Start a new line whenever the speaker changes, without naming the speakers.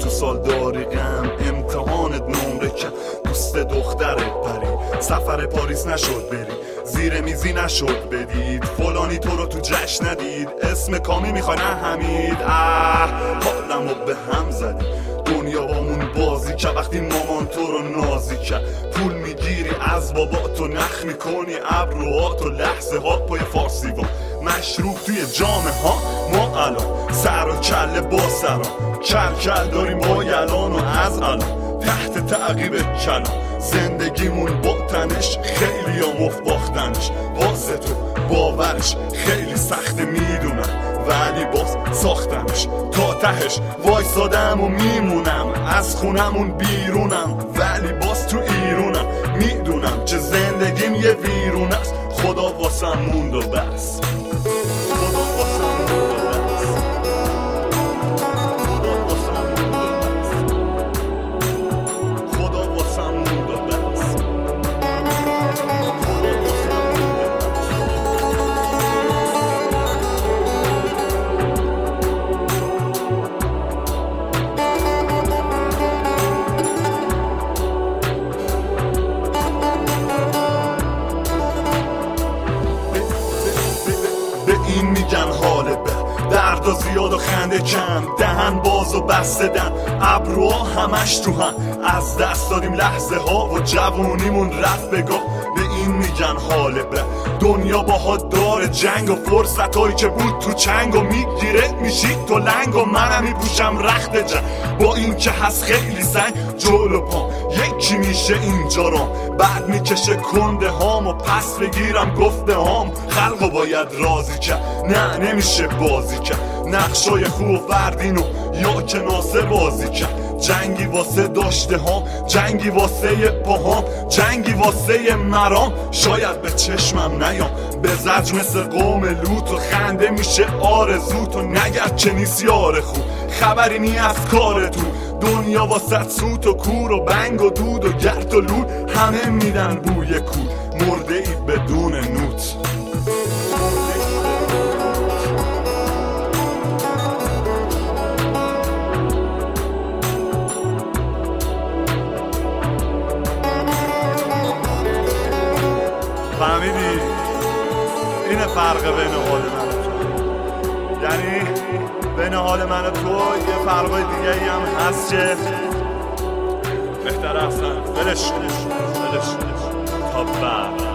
تو سال داری غم، امتحانت نمره کم، دوست دخترت بری، سفر پاریس نشد بری، زیر میزی نشد بدید، فلانی تو رو تو جشن ندید، اسم کامی میخوای نه حمید. حالمو به هم زدی، دنیا بامون بازی که وقتی مامان تو رو نازی که، پول میگیری از بابا تو نخ میکنی ابروهات و لحظه ها پای فارسی با مشروب توی جامه ها. ما الان سر و کله با سران کل داریم با یلان و از الان تحت تعقیب کلان، زندگیمون با تنش خیلی ها مفت باختنش، واسه تو باورش خیلی سخته میدونم، ولی باز ساختمش تا تهش وایسادم و میمونم، از خونمون بیرونم ولی باز تو ایرونم، میدونم که زندگیم یه ویرون است، خدا واسم موند و بس. این میگن حال به درد و زیاد و خنده کم، دهن باز و بستدن ابروها همش تو هم، از دست دادیم لحظه ها و جوونیمون رفت بگاه. به این میگن حال به دنیا باهات داره جنگ و فرصت هایی که بود تو چنگ و میگیره میشید تو لنگ و منم میپوشم رخت جنگ، با این که هست خیلی سنگ جلو پام یکی میشه اینجا رام، بعد میکشه کنده هام و پس بگیرم گفته هام، خلقو باید راضی کرد نه نمیشه بازی کرد، نقشای خوب و فردینو یا که ناصر بازی کرد، جنگی واسه داشته ها، جنگی واسه پاهام، جنگی واسه مرام، شاید به چشمم نیام به زج مثل قوم لوت و خنده میشه آرزوت و نگرد که نیست یار خوب، خبری نی از کارتون، دنیا واسه سوت و کور و بنگ و دود و گرد و لود، همه میدن بوی کود، مرده ای بدون نوت. فهمیدی؟ اینه فرق بین حال من و تو، یعنی بین حال من و تو یه فرقای دیگه ای هم هست که بهتره اصلا ولش تا بعد.